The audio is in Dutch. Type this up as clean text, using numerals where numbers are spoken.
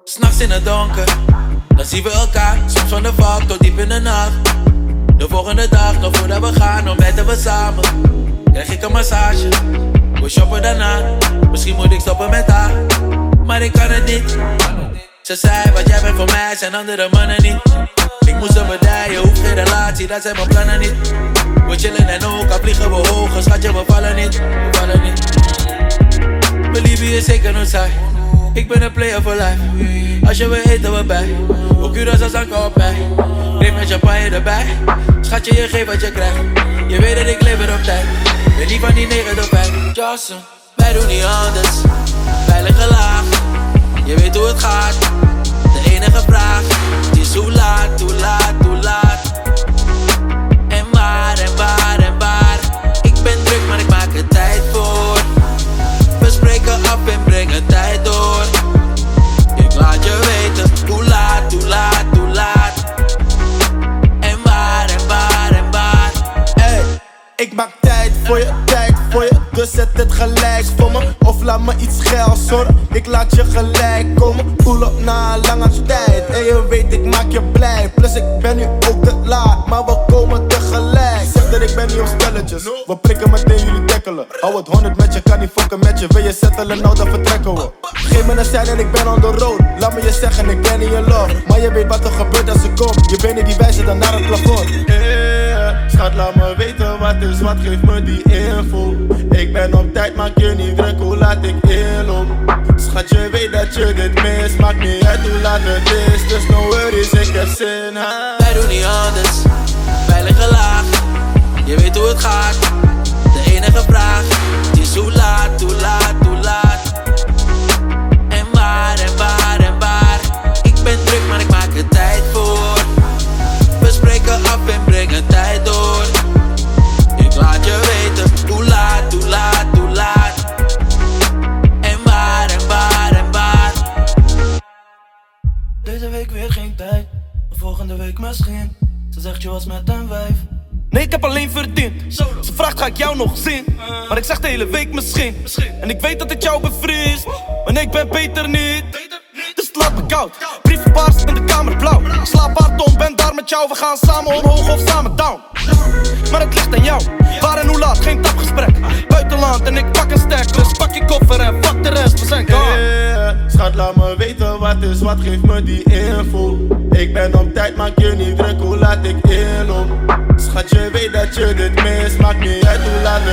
s'nachts in het donker. Dan zien we elkaar, soms van de vak tot diep in de nacht. De volgende dag, nog voordat we gaan, ontbijten we samen. Krijg ik een massage, we shoppen daarna. Misschien moet ik stoppen met haar, maar ik kan het niet. Ze zei, wat jij bent voor mij, zijn andere mannen niet. Ik moest er bedijen, hoef geen relatie, dat zijn mijn plannen niet. We chillen en ook, al vliegen we hoger, schatje, we vallen niet, we vallen niet. Mijn liefde is zeker nooit saai, ik ben een player for life. Als je wil eten we bij, ook uren als zanken op mij. Neem met champagne erbij, schatje, je geeft wat je krijgt. Je weet dat ik lever op tijd, ben niet van die 9 tot 5. Johnson, wij doen niet anders, veilige laag. Je weet hoe het gaat, de enige vraag is hoe laat, hoe laat, hoe laat. En waar, en waar, en waar. Ik ben druk, maar ik maak er tijd voor. We spreken af en brengen tijd door. Ik laat je weten hoe laat, hoe laat, hoe laat. En waar, en waar, en waar. Hey, ik maak tijd voor je, dus zet het gelijk voor me. Of laat me iets geld zorgen, ik laat je gelijk komen. Pull up na een lange tijd, en je weet ik maak je blij. Plus ik ben nu ook te laat, maar we komen tegelijk. Zeg dat ik ben niet op spelletjes, we prikken meteen jullie tackelen. Hou het 100 met je, kan niet fokken met je. Wil je settelen, nou dan vertrekken we. Geef me een sein en ik ben on the road. Laat me je zeggen, ik ben in je love. Maar je weet wat er gebeurt als ik kom. Je benen die wijzen dan naar het plafond. Schat, laat me weten wat is wat, geef me die info. Ik ben op tijd, maak je niet druk, hoe laat ik inloop. Schat, je weet dat je dit mist, maakt niet uit hoe laat het is. Dus no worries, ik heb zin, ha. Wij doen niet anders, veilige laag. Je weet hoe het gaat, de enige vraag is hoe laat, hoe laat, hoe laat. En waar, en waar, en waar. Ik ben druk, maar ik maak er tijd voor. We spreken af en brengen tijd door. Ik laat je weten hoe laat, hoe laat, hoe laat. En waar, en waar, en waar. Deze week weer geen tijd, de volgende week misschien. Ze zegt je was met een wijf. Nee, ik heb alleen verdiend. Ze vraagt ga ik jou nog zien, maar ik zeg de hele week misschien. En ik weet dat het jou bevriest, maar ik ben beter niet. Dus het laat me koud, brieven paars en de kamer blauw. Ik slaap hard om, ben daar met jou. We gaan samen omhoog of samen down. Maar het ligt aan jou, waar en hoe laat, geen tapgesprek. Buitenland en ik pak een stek, dus pak je koffer en fuck de rest, we zijn gone. Schat, laat me weten wat is wat, geef me die info. Ik ben op tijd, maak je niet druk, hoe laat ik inloop. Schat, je weet dat je dit mist, maakt niet uit hoe laat